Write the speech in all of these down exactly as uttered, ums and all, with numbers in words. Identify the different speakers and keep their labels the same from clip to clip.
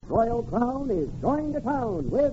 Speaker 1: Royal Crown is going to town with...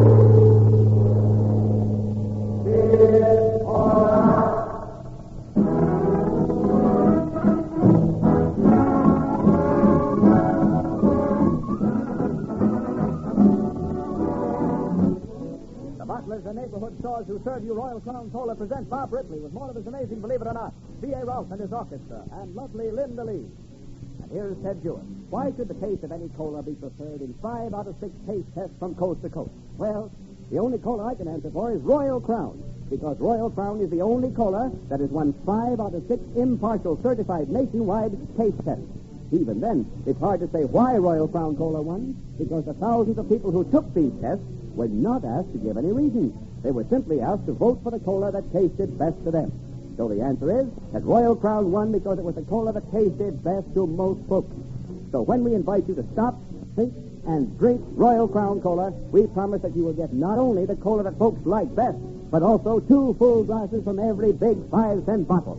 Speaker 1: The butlers and neighborhood stores who serve you Royal Crown Cola present Bob Ripley with more of his amazing Believe It or Not, B A. Ralph and his orchestra, and lovely Linda Lee. And here's Ted Jewett. Why should the taste of any cola be preferred in five out of six taste tests from coast to coast? Well, the only cola I can answer for is Royal Crown, because Royal Crown is the only cola that has won five out of six impartial certified nationwide taste tests. Even then, it's hard to say why Royal Crown Cola won, because the thousands of people who took these tests were not asked to give any reasons. They were simply asked to vote for the cola that tasted best to them. So the answer is that Royal Crown won because it was the cola that tasted best to most folks. So when we invite you to stop, think, and drink Royal Crown Cola, we promise that you will get not only the cola that folks like best, but also two full glasses from every big five-cent bottle.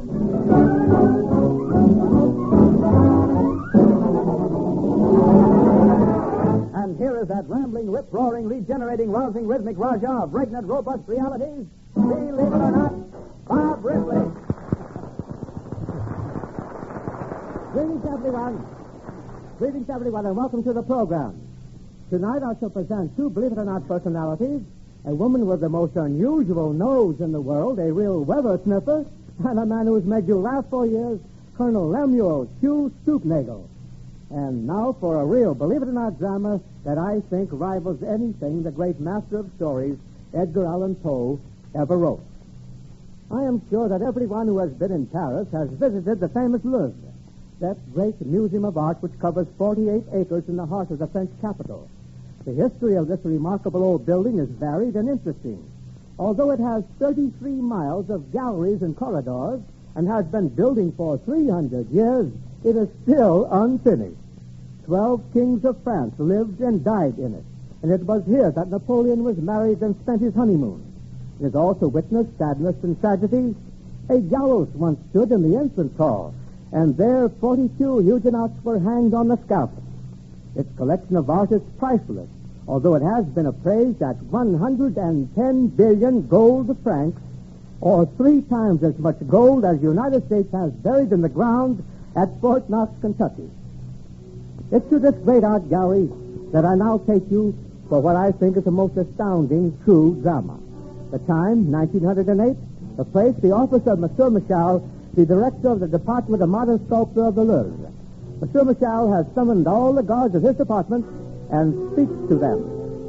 Speaker 1: And here is that rambling, rip-roaring, regenerating, rousing, rhythmic Raja of pregnant, robust realities. Believe it or not, Bob Ripley.
Speaker 2: Greetings, everyone. Greetings, everyone, and welcome to the program. Tonight I shall present two Believe It or Not personalities, a woman with the most unusual nose in the world, a real weather sniffer, and a man who's made you laugh for years, Colonel Lemuel Hugh Stoopnagel. And now for a real Believe It or Not drama that I think rivals anything the great master of stories, Edgar Allan Poe, ever wrote. I am sure that everyone who has been in Paris has visited the famous Louvre, that great museum of art which covers forty-eight acres in the heart of the French capital. The history of this remarkable old building is varied and interesting. Although it has thirty-three miles of galleries and corridors and has been building for three hundred years, it is still unfinished. Twelve kings of France lived and died in it, and it was here that Napoleon was married and spent his honeymoon. It has also witnessed sadness and tragedy. A gallows once stood in the entrance hall, and there forty-two Huguenots were hanged on the scaffold. Its collection of art is priceless, although it has been appraised at one hundred ten billion gold francs, or three times as much gold as the United States has buried in the ground at Fort Knox, Kentucky. It's to this great art gallery that I now take you for what I think is the most astounding true drama. The time, nineteen oh eight. The place, the office of Monsieur Michel, the director of the Department of Modern Sculpture of the Louvre. Monsieur Michel has summoned all the guards of his department and speaks to them.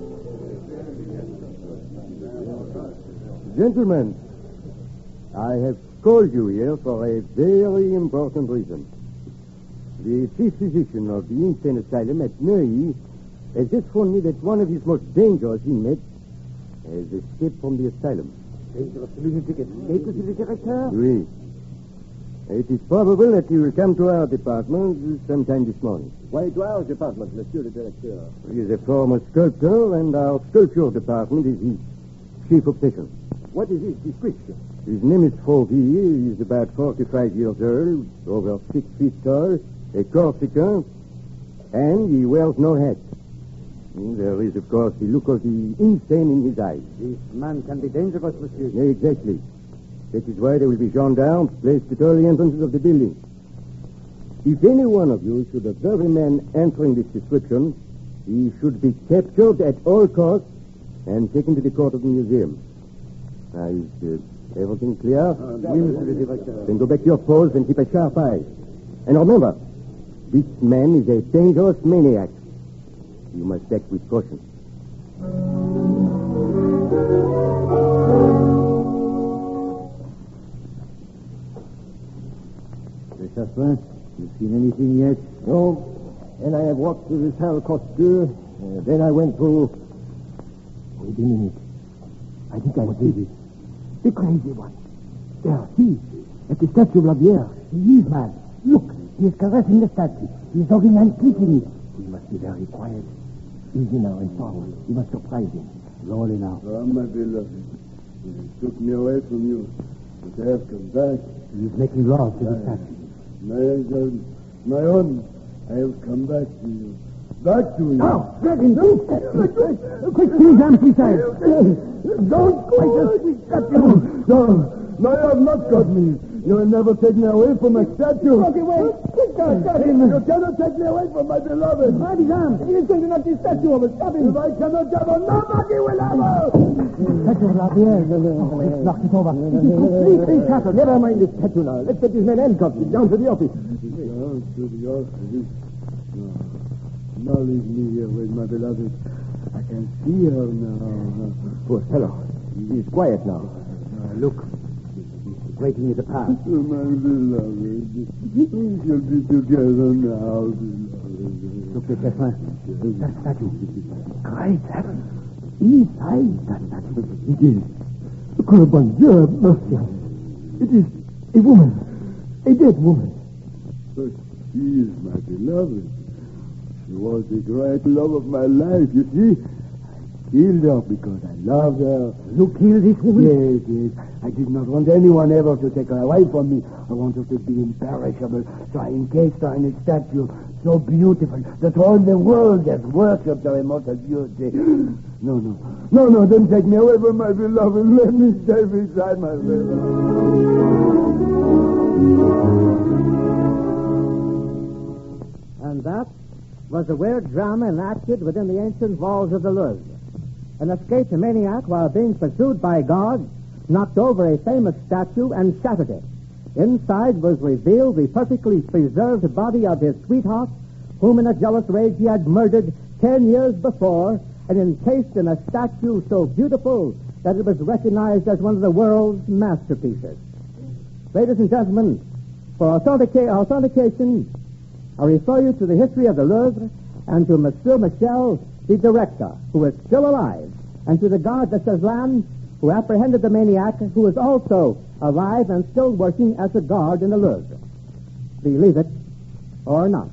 Speaker 3: Gentlemen, I have called you here for a very important reason. The chief physician of the insane asylum at Neuilly has just informed me that one of his most dangerous inmates has escaped from the asylum.
Speaker 2: Dangerous lunatic escaped, Monsieur le Directeur?
Speaker 3: Oui. It is probable that he will come to our department sometime this morning.
Speaker 4: Why to our department, Monsieur le Directeur?
Speaker 3: He is a former sculptor, and our sculpture department is his chief obsession.
Speaker 4: What is his description?
Speaker 3: His name is Fauvi. He is about forty-five years old, over six feet tall, a Corsican, and he wears no hat. There is, of course, the look of the insane in his eyes.
Speaker 2: This man can be dangerous, monsieur.
Speaker 3: Yeah, exactly. That is why there will be gendarmes placed at all the entrances of the building. If any one of you should observe a man answering this description, he should be captured at all costs and taken to the court of the museum. Now, is uh, everything clear?
Speaker 4: Uh, oui, Monsieur le Directeur.
Speaker 3: Then go back to your post and keep a sharp eye. And remember, this man is a dangerous maniac. You must act with caution.
Speaker 4: Mister Chasselin, you seen anything yet? No. And I have walked to the Salle Couture. Uh, then I went to... Wait a minute. I think I see it. The crazy one. There, see. At the statue of La Vierge. He is, man. Look, he is caressing the statue. He is hugging and kissing it. We must be very quiet. Easy now and forward. We must surprise him. Slowly now.
Speaker 5: Oh, my beloved. You took me away from you. But I have come back.
Speaker 4: He is making love to the statue.
Speaker 5: My, my own, I have come back to you. Back to you.
Speaker 4: Now, get him. Quick, seize them, he says.
Speaker 5: Don't quite a sweet statue. No, no, you have not got me. You will never take me away from a statue.
Speaker 4: Okay, wait. Quick, guard, got him.
Speaker 5: You cannot take me away from my beloved.
Speaker 4: Grab his arm. He is going to knock the statue over. Stop him.
Speaker 5: If I cannot have her, nobody will have her.
Speaker 4: Statue, Lapierre. Let's knock it over. Please, please, Castle. Never mind this statue now. Let's get these men handcuffed. Down to the office.
Speaker 5: Down to the office. No. Now leave me here with my beloved. I can see her now.
Speaker 4: Poor fellow. He's quiet now. Uh, look. Waiting in the past.
Speaker 5: My beloved. We shall be together now, beloved.
Speaker 4: Look, Mister That statue. Great heaven. Inside that statue.
Speaker 5: It is. Que bon Dieu, mercy. It is a woman. A dead woman. But she is my beloved. She was the great love of my life, you see. I killed her because I loved her.
Speaker 4: You killed this woman?
Speaker 5: Yes, yes. I did not want anyone ever to take her away from me. I want her to be imperishable. So I encased her in a statue so beautiful that all the world has worshipped her immortal beauty. No, no. No, no, don't take me away from my beloved. Let me stay beside my beloved.
Speaker 2: And that was a weird drama enacted within the ancient walls of the Louvre. An escaped maniac, while being pursued by guards, knocked over a famous statue and shattered it. Inside was revealed the perfectly preserved body of his sweetheart, whom in a jealous rage he had murdered ten years before, and encased in a statue so beautiful that it was recognized as one of the world's masterpieces. Ladies and gentlemen, for authentica- authentication, I refer you to the history of the Louvre and to Monsieur Michel, the director, who is still alive, and to the guard de Cezanne, who apprehended the maniac, who is also alive and still working as a guard in the Louvre. Believe it or not.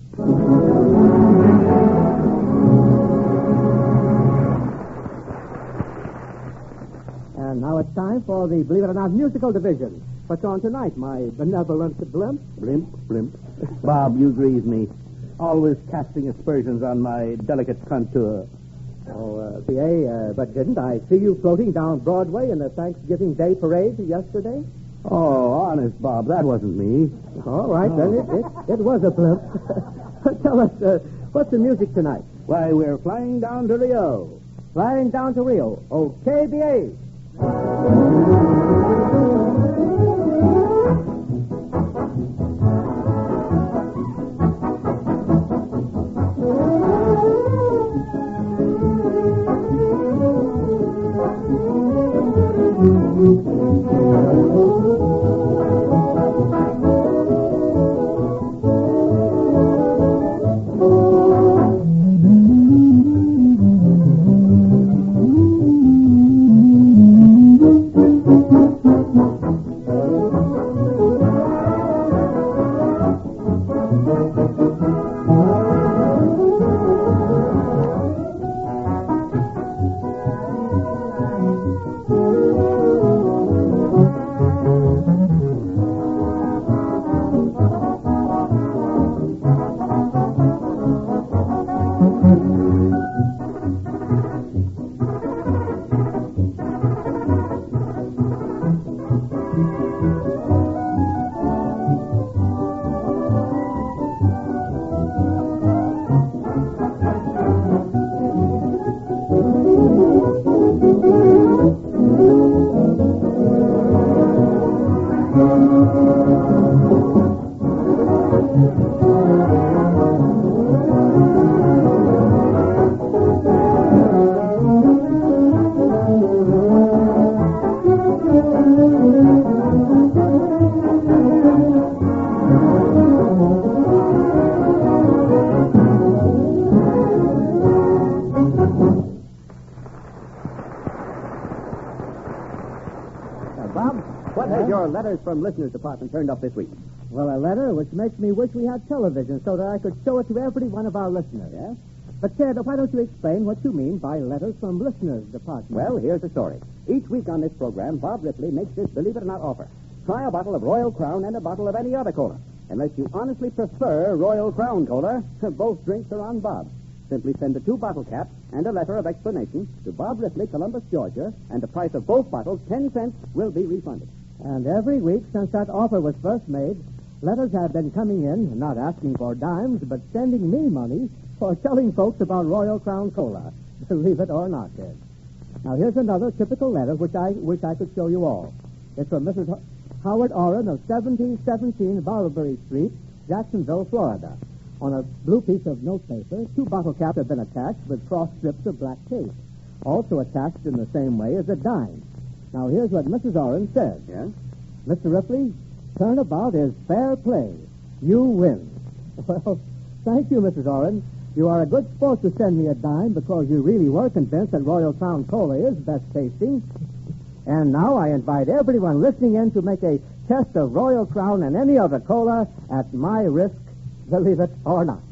Speaker 2: And now it's time for the Believe It or Not musical division. What's on tonight, my benevolent blimp?
Speaker 1: Blimp, blimp. Bob, you grieve me. Always casting aspersions on my delicate contour.
Speaker 2: Oh, uh, P A, uh, but didn't I see you floating down Broadway in the Thanksgiving Day parade yesterday?
Speaker 1: Oh, honest, Bob, that wasn't me.
Speaker 2: All right, then. It, it, it was a blimp. Tell us, uh, what's the music tonight?
Speaker 1: Why, we're flying down to Rio.
Speaker 2: Flying down to Rio. Okay, B A.
Speaker 1: Letters from listeners department turned up this week.
Speaker 2: Well, a letter which makes me wish we had television so that I could show it to every one of our listeners.
Speaker 1: Yes?
Speaker 2: But, Ted, why don't you explain what you mean by letters from listeners department?
Speaker 1: Well, here's the story. Each week on this program, Bob Ripley makes this Believe It or Not offer. Try a bottle of Royal Crown and a bottle of any other cola. Unless you honestly prefer Royal Crown Cola, both drinks are on Bob. Simply send the two bottle caps and a letter of explanation to Bob Ripley, Columbus, Georgia, and the price of both bottles, ten cents, will be refunded.
Speaker 2: And every week since that offer was first made, letters have been coming in, not asking for dimes, but sending me money for telling folks about Royal Crown Cola. Believe it or not, kids. Now, here's another typical letter which I wish I could show you all. It's from Missus Ho- Howard Oren of seventeen seventeen Barbary Street, Jacksonville, Florida. On a blue piece of notepaper, two bottle caps have been attached with cross strips of black tape. Also attached in the same way is a dime. Now, here's what Missus Oren says.
Speaker 1: Yes?
Speaker 2: Mister Ripley, turnabout is fair play. You win. Well, thank you, Missus Oren. You are a good sport to send me a dime because you really were convinced that Royal Crown Cola is best tasting. And now I invite everyone listening in to make a test of Royal Crown and any other cola at my risk, believe it or not.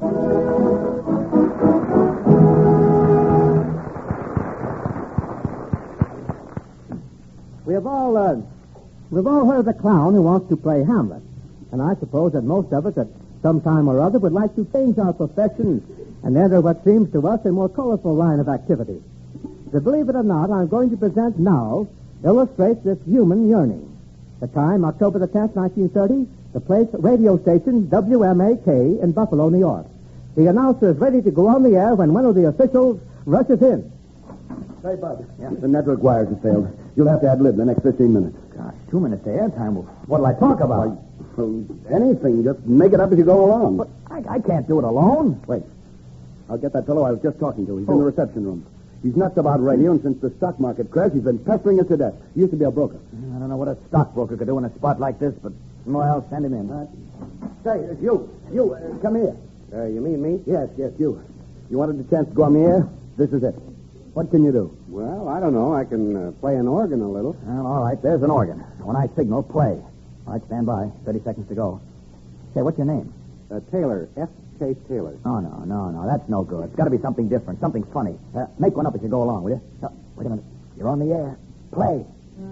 Speaker 2: We have all, uh, we've all heard of the clown who wants to play Hamlet. And I suppose that most of us at some time or other would like to change our profession and enter what seems to us a more colorful line of activity. To believe it or not, I'm going to present now illustrates this human yearning. The time, October the tenth, nineteen thirty, the place, radio station W M A K in Buffalo, New York. The announcer is ready to go on the air when one of the officials rushes in.
Speaker 3: Say, Bud. Yeah. The network wires have failed. You'll have to ad-lib the next fifteen minutes.
Speaker 4: Gosh, two minutes to airtime. What'll I talk about?
Speaker 3: Well, anything. Just make it up as you go along.
Speaker 4: But I, I can't do it alone.
Speaker 3: Wait. I'll get that fellow I was just talking to. He's
Speaker 4: Oh.
Speaker 3: in the reception room. He's nuts about radio, and since the stock market crashed, he's been pestering us to death. He used to be a broker.
Speaker 4: I don't know what a stockbroker could do in a spot like this, but, well, send him in.
Speaker 3: Uh, say, it's you. You, uh, come here.
Speaker 1: Uh, you mean me?
Speaker 3: Yes, yes, you. You wanted the chance to go on the air? This is it. What can you do?
Speaker 1: Well, I don't know. I can uh, play an organ a little.
Speaker 4: Well, all right, there's an organ. When I signal, play. All right, stand by. Thirty seconds to go. Say, what's your name?
Speaker 1: Uh, Taylor, F. Chase Taylor.
Speaker 4: Oh, no, no, no. That's no good. It's got to be something different, something funny. Uh, make one up as you go along, will you? No, wait a minute. You're on the air. Play.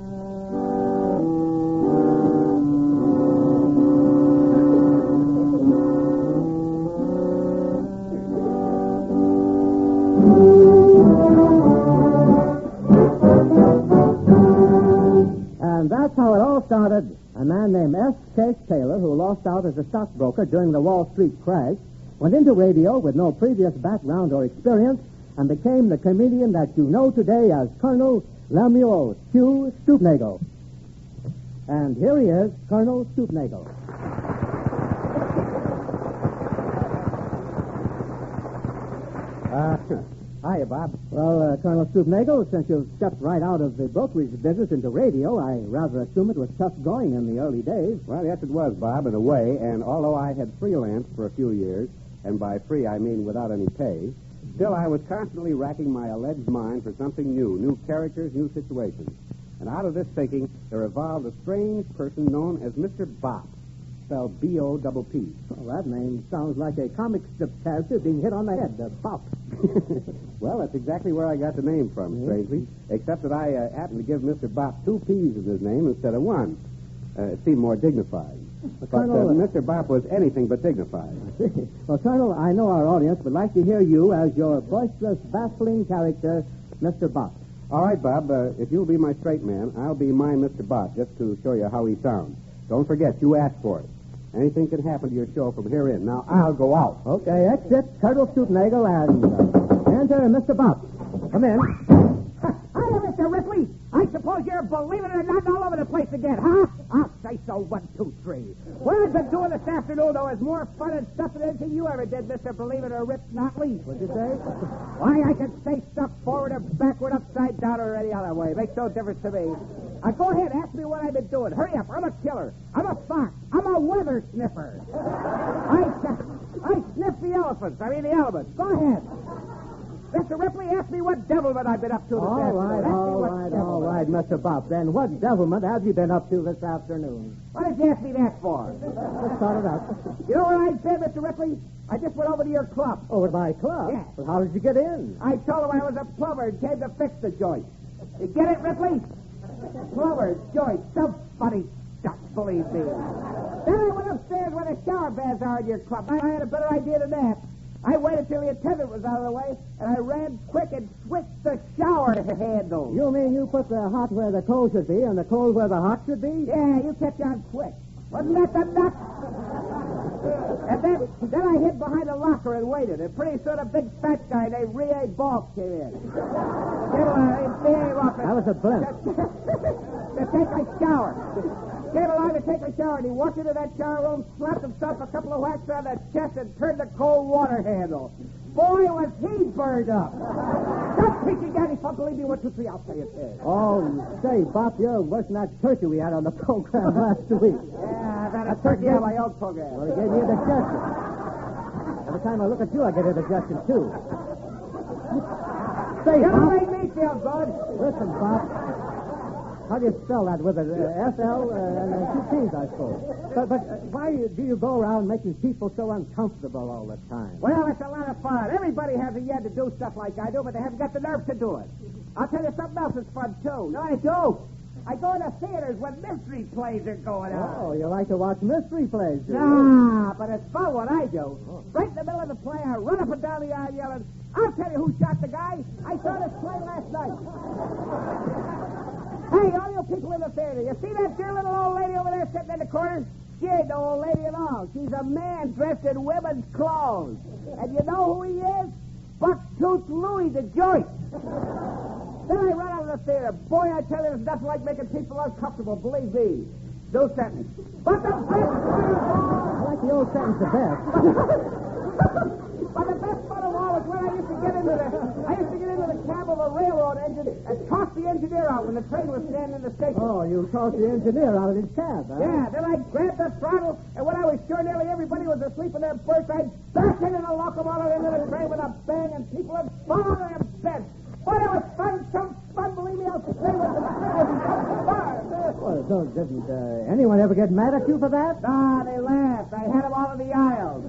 Speaker 2: And that's how it all started. A man named F. Chase Taylor, who lost out as a stockbroker during the Wall Street crash, went into radio with no previous background or experience and became the comedian that you know today as Colonel Lemuel Q. Stoopnagle. And here he is, Colonel Stoopnagle.
Speaker 1: Uh, hiya, Bob.
Speaker 2: Well, uh, Colonel Stoopnagle, since you've stepped right out of the brokerage business into radio, I rather assume it was tough going in the early days.
Speaker 1: Well, yes, it was, Bob, in a way. And although I had freelance for a few years, and by free I mean without any pay, still I was constantly racking my alleged mind for something new, new characters, new situations. And out of this thinking, there evolved a strange person known as Mister Bop, spelled B O P P.
Speaker 2: Well, that name sounds like a comic strip character being hit on the head, uh, Bop.
Speaker 1: Well, that's exactly where I got the name from, strangely, except that I uh, happened to give Mister Bop two P's in his name instead of one. Uh, it seemed more dignified. But
Speaker 2: Colonel,
Speaker 1: uh, Mister Bop was anything but dignified.
Speaker 2: Well, Colonel, I know our audience would like to hear you as your boisterous, baffling character, Mister Bop.
Speaker 1: All right, Bob, uh, if you'll be my straight man, I'll be my Mister Bop, just to show you how he sounds. Don't forget, you asked for it. Anything can happen to your show from here in. Now, I'll go out.
Speaker 2: Okay, exit Colonel Stoopnagle and uh, enter Mister Bop. Come in.
Speaker 6: Hiya, Mister Ripley. I suppose you're believing it or not all over the place again, huh? I'll say so. One, two, three. What I've been doing this afternoon, though, is more fun and stuff than anything you ever did, Mister Believe It or Rip Not Least.
Speaker 2: What'd you say?
Speaker 6: Why, I can say stuff forward or backward, upside down, or any other way. Makes no difference to me. Now, go ahead. Ask me what I've been doing. Hurry up. I'm a killer. I'm a fox. I'm a weather sniffer. I, I sniff the elephants. I mean the elements. Go ahead. Mister Ripley, ask me what devilment I've been up to this
Speaker 2: All
Speaker 6: afternoon.
Speaker 2: right,
Speaker 6: Ask me
Speaker 2: all
Speaker 6: what
Speaker 2: right,
Speaker 6: devilment.
Speaker 2: all right, Mister Bop. Then what devilment have you been up to this afternoon?
Speaker 6: What did you ask me that for?
Speaker 2: Let's start it out.
Speaker 6: You know what I said, Mister Ripley? I just went over to your club.
Speaker 2: Over at my club?
Speaker 6: Yeah.
Speaker 2: Well, how did you get in?
Speaker 6: I told him I was a plumber and came to fix the joint. You get it, Ripley? Plumber, joint, some funny stuff, believe me. Then I went upstairs where the shower baths are in your club. I had a better idea than that. I waited till the attendant was out of the way, and I ran quick and switched the shower handle.
Speaker 2: You mean you put the hot where the cold should be and the cold where the hot should be?
Speaker 6: Yeah, you catch on quick. Wasn't that the nut? And then, then I hid behind a locker and waited. And pretty soon a big fat guy named Rie Balk came in. Came along in the V A office.
Speaker 2: That was a blimp.
Speaker 6: To take a shower. Came along to take a shower, and he walked into that shower room, slapped himself a couple of whacks on the chest, and turned the cold water handle. Boy, was he burned up. Stop preaching, Daddy. If you believe me, one, two, three, I'll tell you this.
Speaker 2: Oh, say, Bob, you're worse than that turkey we had on the program last week.
Speaker 6: Yeah, I've had a turkey on my own program.
Speaker 2: Well, it gave me a digestion. Every time I look at you, I get a digestion, too. Say,
Speaker 6: You don't
Speaker 2: Bob.
Speaker 6: make me feel good.
Speaker 2: Listen, Bob. How do you spell that with it? Uh, S L uh, and uh, two P's, I suppose. But, but uh, why do you go around making people so uncomfortable all the time?
Speaker 6: Well, it's a lot of fun. Everybody has a yet to do stuff like I do, but they haven't got the nerve to do it. I'll tell you something else that's fun, too. No, I do. I go to theaters when mystery plays are going on.
Speaker 2: Oh, you like to watch mystery plays, do you?
Speaker 6: Nah, but it's fun what I do. Right in the middle of the play, I run up and down the aisle yelling, I'll tell you who shot the guy. I saw this play last night. Hey, all you people in the theater, you see that dear little old lady over there sitting in the corner? She ain't no old lady at all. She's a man dressed in women's clothes. And you know who he is? Buck-Tooth Louie the Joint. Then I run out of the theater. Boy, I tell you, there's nothing like making people uncomfortable, believe me. No sentence. But the best part of all...
Speaker 2: I like the old sentence the best.
Speaker 6: But the best part of all is when I used to get into the... I used to get into the cab of a railroad engine and toss the engineer out when the train was standing in the station.
Speaker 2: Oh, you tossed the engineer out of his cab, huh?
Speaker 6: Yeah, then I'd grab the throttle, and when I was sure nearly everybody was asleep in their berths, I'd bash into the locomotive into the train with a bang, and people would fall out of their beds. Boy, it was fun, some fun, believe me, I'll say with the
Speaker 2: Well, so didn't uh, anyone ever get mad at you for that?
Speaker 6: Nah, they laughed. I had them all in the aisles.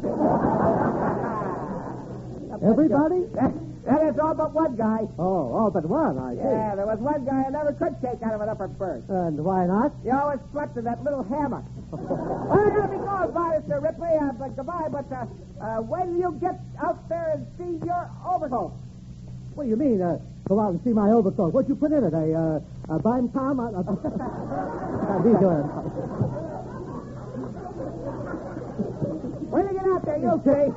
Speaker 2: Everybody?
Speaker 6: That, that is all but one guy.
Speaker 2: Oh, all but one, I see.
Speaker 6: Yeah, there was one guy I never could shake out of an upper berth.
Speaker 2: And why not?
Speaker 6: He always slept in that little hammock. Well, I gotta be going by, Mister Ripley. Uh, but goodbye, but uh, uh, when do you get out there and see your overcoat?
Speaker 2: What do you mean, uh, go out and see my overcoat? What'd you put in it? A, uh, a Bime Tom? Uh, uh, How do you doing?
Speaker 6: When you get out there, you'll see.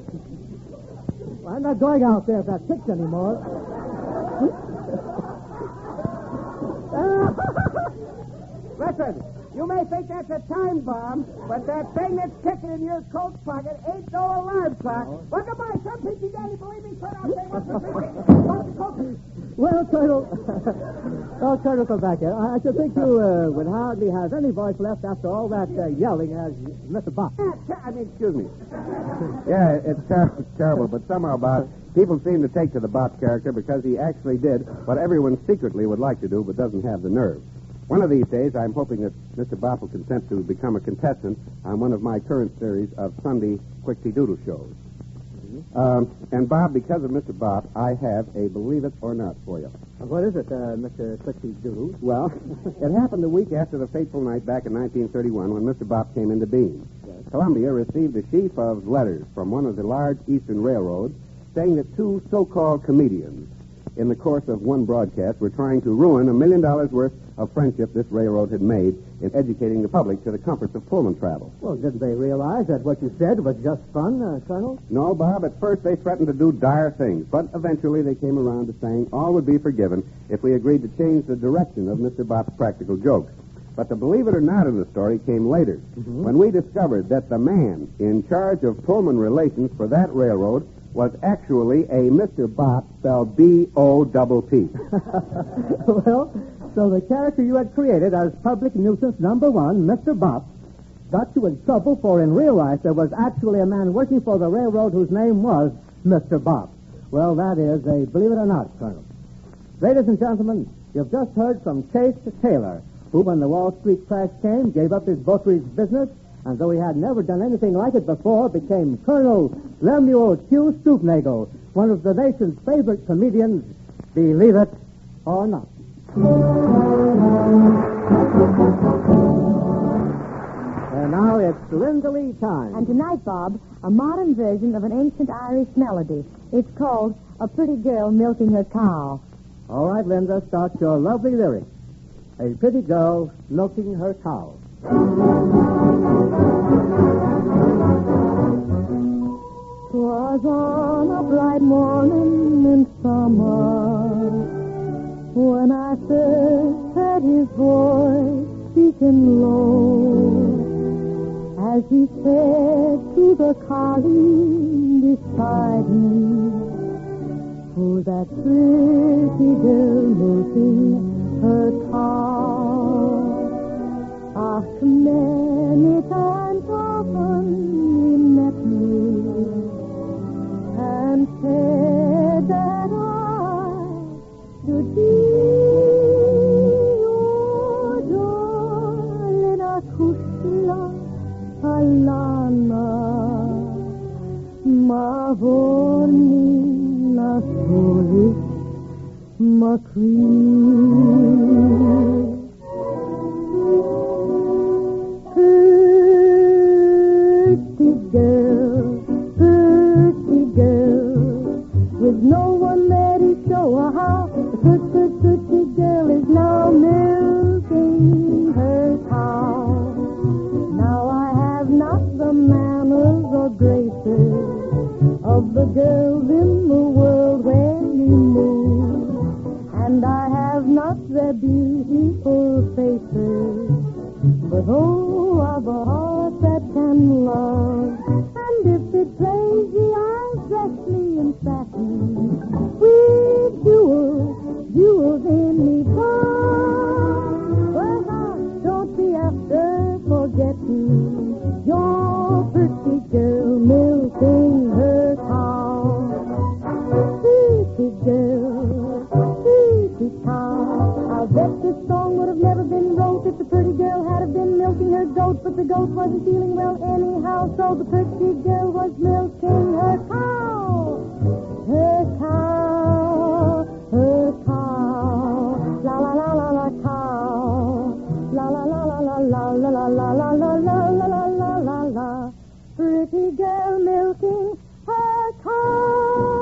Speaker 2: I'm not going out there if that ticks anymore.
Speaker 6: Listen, you may think that's a time bomb, but that thing that's kicking in your coat pocket ain't no alarm clock.
Speaker 2: Oh.
Speaker 6: Well, goodbye. Some people, Daddy, believe me, turn out say what's the thing.
Speaker 2: Well, Colonel, oh, Colonel, come back here. I, I should think you uh, would hardly have any voice left after all that uh, yelling as Mister Bob.
Speaker 6: I mean, excuse me.
Speaker 7: Yeah, it's terrible, it's terrible, but somehow, Bob, people seem to take to the Bop character because he actually did what everyone secretly would like to do but doesn't have the nerve. One of these days, I'm hoping that Mister Bop will consent to become a contestant on one of my current series of Sunday Quixie Doodle shows. Mm-hmm. Um, and, Bob, because of Mister Bop, I have a believe it or not for you.
Speaker 2: What is it, uh, Mister Quixie Doodle?
Speaker 7: Well, it happened the week after the fateful night back in nineteen thirty-one when Mister Bop came into being. Yes. Columbia received a sheaf of letters from one of the large eastern railroads saying that two so-called comedians in the course of one broadcast were trying to ruin a million dollars worth of friendship this railroad had made in educating the public to the comforts of Pullman travel.
Speaker 2: Well, didn't they realize that what you said was just fun, uh, Colonel?
Speaker 7: No, Bob, at first they threatened to do dire things, but eventually they came around to saying all would be forgiven if we agreed to change the direction of Mister Bop's practical jokes. But the believe it or not in the story came later, mm-hmm. when we discovered that the man in charge of Pullman relations for that railroad was actually a Mister Bop spelled B O P P.
Speaker 2: Well, so the character you had created as public nuisance number one, Mister Bop, got you in trouble for in real life there was actually a man working for the railroad whose name was Mister Bop. Well, that is a believe it or not, Colonel. Ladies and gentlemen, you've just heard from Chase Taylor, who, when the Wall Street crash came, gave up his brokerage business, and though he had never done anything like it before, became Colonel Lemuel Q. Stoopnagel, one of the nation's favorite comedians, believe it or not. And now it's Linda Lee time.
Speaker 8: And tonight, Bob, a modern version of an ancient Irish melody. It's called A Pretty Girl Milking Her Cow.
Speaker 2: All right, Linda, start your lovely lyric. A pretty girl milking her cow.
Speaker 8: Twas on a bright morning in summer when I first heard his voice speaking low, as he said to the collie beside me, "Who's that pretty girl milking her cow?" After many times often he met me and said that I should be your darling Akushla Alana Mavoni Nasolis Makri. Pretty girl, pretty girl, with no one there to show her how. The pretty, pretty, pretty girl is now milking her cow. Now I have not the manners or graces of the girls in the world where you move, and I have not their beautiful faces, but oh, I've a heart that can love. And if it plays the eyes freshly in satin, with jewels, jewels in me palm, well, now, don't be after forgetting your pretty girl milking her cow. Pretty girl, pretty cow, I'll bet this song would have never been wrote if the pretty girl had have been milking her goat, but the goat wasn't feeling well anyhow, so the pretty girl was milking her cow. Her cow, her cow, la la la la la cow, la la la la la la la la la la la la la la la la la, pretty girl milking her cow.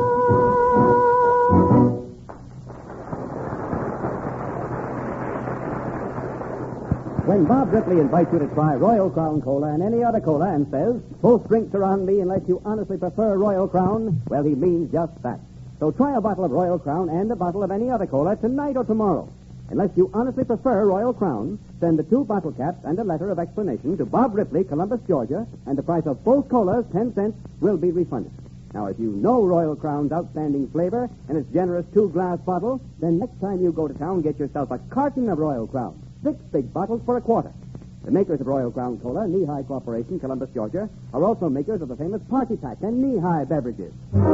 Speaker 1: When Bob Ripley invites you to try Royal Crown Cola and any other cola and says, both drinks are on me unless you honestly prefer Royal Crown, well, he means just that. So try a bottle of Royal Crown and a bottle of any other cola tonight or tomorrow. Unless you honestly prefer Royal Crown, send the two bottle caps and a letter of explanation to Bob Ripley, Columbus, Georgia, and the price of both colas, ten cents, will be refunded. Now, if you know Royal Crown's outstanding flavor and its generous two-glass bottle, then next time you go to town, get yourself a carton of Royal Crown. Six big bottles for a quarter. The makers of Royal Crown Cola, Knee-High Corporation, Columbus, Georgia, are also makers of the famous Party Pack and Knee-High beverages.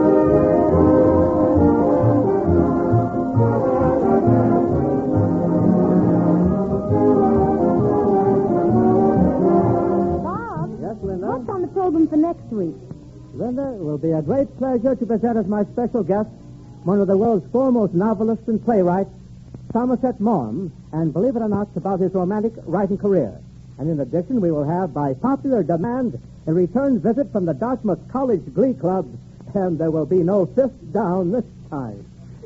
Speaker 8: Bob?
Speaker 2: Yes, Linda?
Speaker 8: What's on the program for next week?
Speaker 2: Linda, it will be a great pleasure to present as my special guest one of the world's foremost novelists and playwrights, Somerset Maugham, and believe it or not, about his romantic writing career. And in addition, we will have, by popular demand, a return visit from the Dartmouth College Glee Club, and there will be no fifth down this time.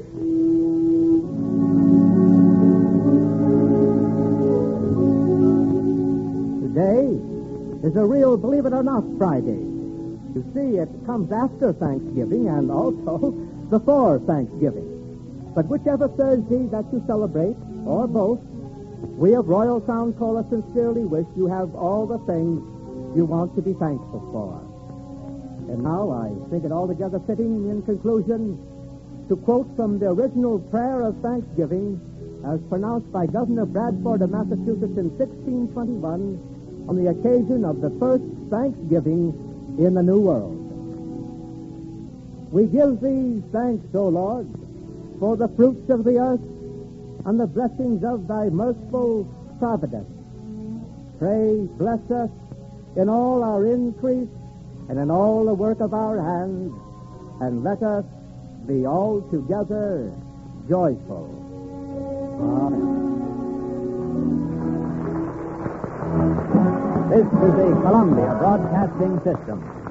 Speaker 2: Today is a real believe it or not Friday. You see, it comes after Thanksgiving and also before Thanksgiving. But whichever Thursday that you celebrate, or both, we of Royal Crown Cola sincerely wish you have all the things you want to be thankful for. And now I think it altogether fitting, in conclusion, to quote from the original prayer of thanksgiving as pronounced by Governor Bradford of Massachusetts in sixteen twenty-one on the occasion of the first Thanksgiving in the New World. We give thee thanks, O Lord, for the fruits of the earth and the blessings of thy merciful providence. Pray, bless us in all our increase and in all the work of our hands, and let us be altogether joyful. Amen.
Speaker 1: This is the Columbia Broadcasting System.